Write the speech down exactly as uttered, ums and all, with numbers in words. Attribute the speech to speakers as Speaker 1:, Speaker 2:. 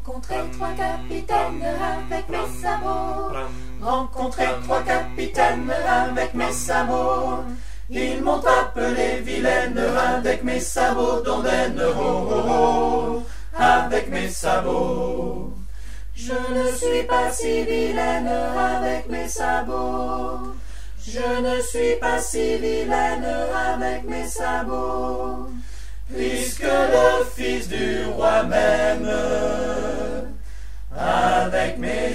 Speaker 1: Rencontrer trois capitaines avec mes sabots. Rencontrer trois capitaines avec mes sabots. Ils m'ont appelé vilaine avec mes sabots d'ondaine, oh, oh, oh, avec mes sabots. Je ne suis pas si vilaine avec mes sabots. Je ne suis pas si vilaine avec mes sabots. Puisque le fils du roi m'aime avec mes